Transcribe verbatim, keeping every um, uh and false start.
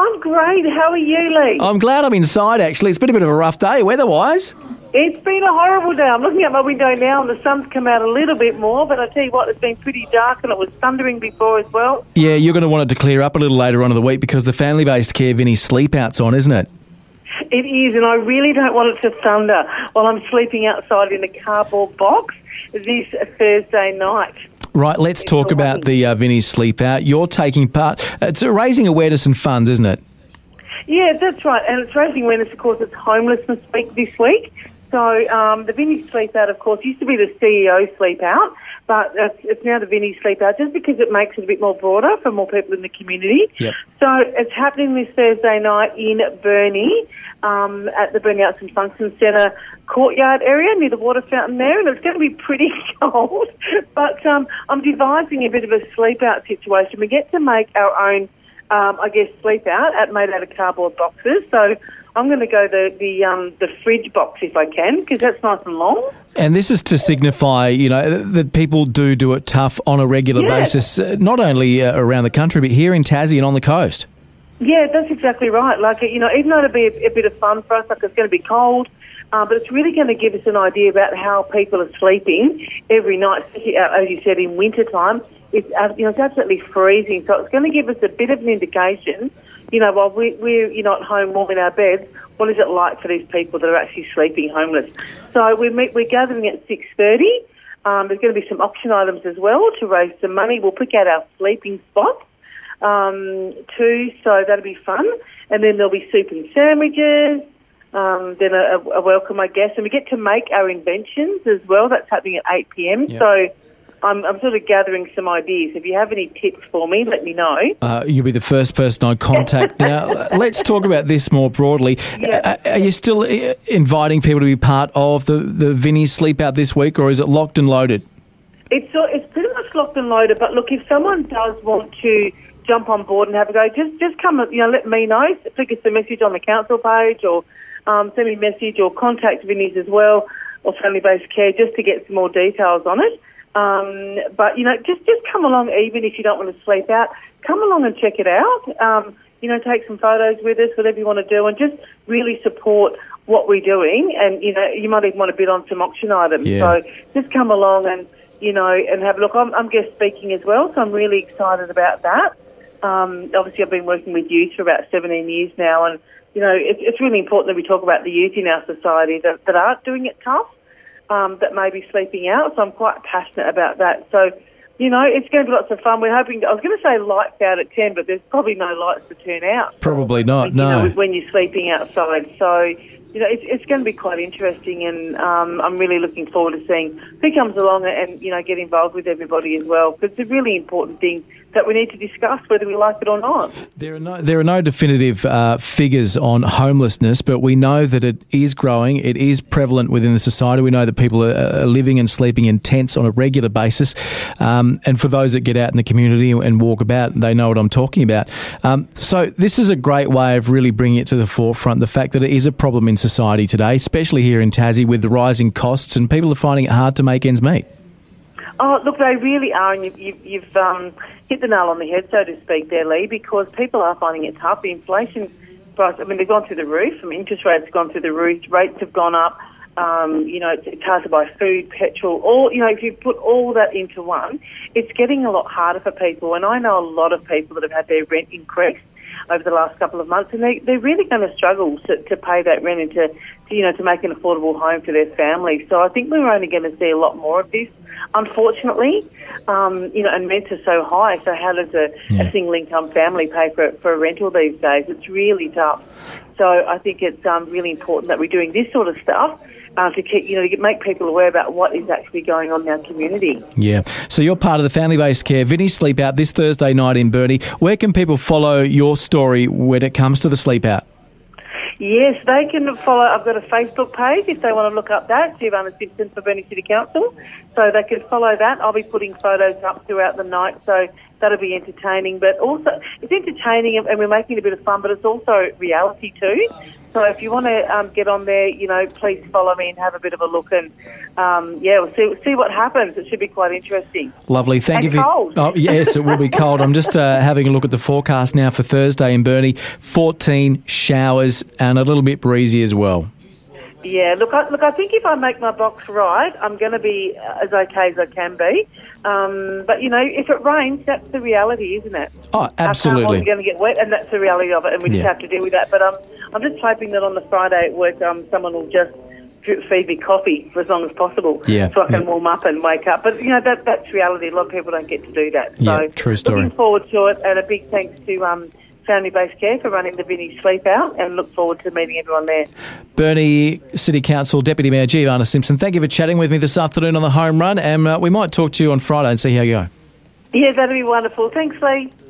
I'm great. How are you, Lee? I'm glad I'm inside, actually. It's been a bit of a rough day weather-wise. It's been a horrible day. I'm looking out my window now and the sun's come out a little bit more, but I tell you what, it's been pretty dark and it was thundering before as well. Yeah, you're going to want it to clear up a little later on in the week because the family-based care Vinnie sleep out's on, isn't it? It is, and I really don't want it to thunder while I'm sleeping outside in a cardboard box this Thursday night. Right, let's It's talk all about right. the uh, Vinnie sleep out. You're taking part. It's uh, raising awareness and funds, isn't it? Yeah, that's right, and it's raising awareness, of course, it's Homelessness Week this week. So um, the Vinnie Sleep Out, of course, used to be the C E O Sleep Out, but it's, it's now the Vinnie Sleep Out just because it makes it a bit more broader for more people in the community. Yep. So it's happening this Thursday night in Burnie um, at the Burnie Arts and Function Centre courtyard area near the water fountain there, and it's going to be pretty cold. But um, I'm devising a bit of a sleep out situation. We get to make our own, um, I guess, sleep out at, made out of cardboard boxes. So I'm going to go the the um, the fridge box if I can, because that's nice and long. And this is to signify, you know, that people do do it tough on a regular Yeah. basis, uh, not only uh, around the country, but here in Tassie and on the coast. Yeah, that's exactly right. Like, you know, even though it'll be a, a bit of fun for us, like it's going to be cold, uh, but it's really going to give us an idea about how people are sleeping every night, especially, uh, as you said, in winter time. It's, uh, you know, it's absolutely freezing, so it's going to give us a bit of an indication, you know, while we, we're, you know, at home warm in our beds, what is it like for these people that are actually sleeping homeless? So we meet, we're gathering at six thirty. Um, there's going to be some auction items as well to raise some money. We'll pick out our sleeping spots um, too, so that'll be fun. And then there'll be soup and sandwiches, um, then a, a welcome, I guess. And we get to make our inventions as well. That's happening at eight p.m. Yep. So I'm, I'm sort of gathering some ideas. If you have any tips for me, let me know. Uh, you'll be the first person I contact. Now, let's talk about this more broadly. Yeah. Uh, are you still uh, inviting people to be part of the, the Vinnie Sleep Out this week, or is it locked and loaded? It's uh, it's pretty much locked and loaded. But look, if someone does want to jump on board and have a go, just just come, you know, let me know. Flick us a message on the council page, or um, send me a message, or contact Vinnie's as well, or Family Based Care, just to get some more details on it. Um, but, you know, just, just come along, even if you don't want to sleep out. Come along and check it out. Um, you know, take some photos with us, whatever you want to do, and just really support what we're doing. And, you know, you might even want to bid on some auction items. Yeah. So just come along and, you know, and have a look. I'm, I'm guest speaking as well, so I'm really excited about that. Um, obviously, I've been working with youth for about seventeen years now, and, you know, it's, it's really important that we talk about the youth in our society that, that aren't doing it tough. Um, that may be sleeping out, so I'm quite passionate about that. So, you know, it's going to be lots of fun. We're hoping, to, I was going to say lights out at ten, but there's probably no lights to turn out. Probably not, you no. know, when you're sleeping outside. So, you know, it's, it's going to be quite interesting, and um, I'm really looking forward to seeing who comes along and, you know, get involved with everybody as well, because it's a really important thing that we need to discuss whether we like it or not. There are no there are no definitive uh, figures on homelessness, but we know that it is growing. It is prevalent within the society. We know that people are, are living and sleeping in tents on a regular basis. Um, and for those that get out in the community and walk about, they know what I'm talking about. Um, so this is a great way of really bringing it to the forefront, the fact that it is a problem in society today, especially here in Tassie with the rising costs, and people are finding it hard to make ends meet. Oh, look, they really are, and you've, you've, you've um, hit the nail on the head, so to speak, there, Lee, because people are finding it tough. The inflation price, I mean, they've gone through the roof. I mean, interest rates have gone through the roof. Rates have gone up. Um, you know, it's, it's hard to buy food, petrol. All you know, if you put all that into one, it's getting a lot harder for people. And I know a lot of people that have had their rent increased over the last couple of months, and they, they're really going to struggle to, to pay that rent and to, to, you know, to make an affordable home for their family. So I think we're only going to see a lot more of this, unfortunately. Um, you know, and rents are so high, so how does a, Yeah. a single-income family pay for, for a rental these days? It's really tough. So I think it's um, really important that we're doing this sort of stuff uh, to keep, you know, to make people aware about what is actually going on in our community. Yeah. So you're part of the family-based care Vinnie Sleep Out this Thursday night in Burnie. Where can people follow your story when it comes to the sleep out? Yes, they can follow. I've got a Facebook page if they want to look up that, Giovanna Simpson for Burnie City Council. So they can follow that. I'll be putting photos up throughout the night, so that'll be entertaining. But also, it's entertaining and we're making it a bit of fun, but it's also reality too. So if you want to um, get on there, you know, please follow me and have a bit of a look, and um, yeah, we'll see see what happens. It should be quite interesting. Lovely, thank and you. For, cold. Oh, yes, it will be cold. I'm just uh, having a look at the forecast now for Thursday in Burnie. fourteen showers and a little bit breezy as well. Yeah, look, I, look. I think if I make my box right, I'm going to be as okay as I can be. Um, but you know, if it rains, that's the reality, isn't it? Oh, absolutely. We're going to get wet, and that's the reality of it, and we just Yeah. have to deal with that. But um, I'm just hoping that on the Friday at work, um, someone will just drip feed me coffee for as long as possible, Yeah, so I can yeah. warm up and wake up. But you know, that that's reality. A lot of people don't get to do that. So Yeah, true story. Looking forward to it, and a big thanks to um. Family-based care for running the Vinnie Sleep Out, and look forward to meeting everyone there. Burnie City Council Deputy Mayor Giovanna Simpson, thank you for chatting with me this afternoon on the Home Run, and uh, we might talk to you on Friday and see how you go. Yeah, that'd be wonderful. Thanks, Lee.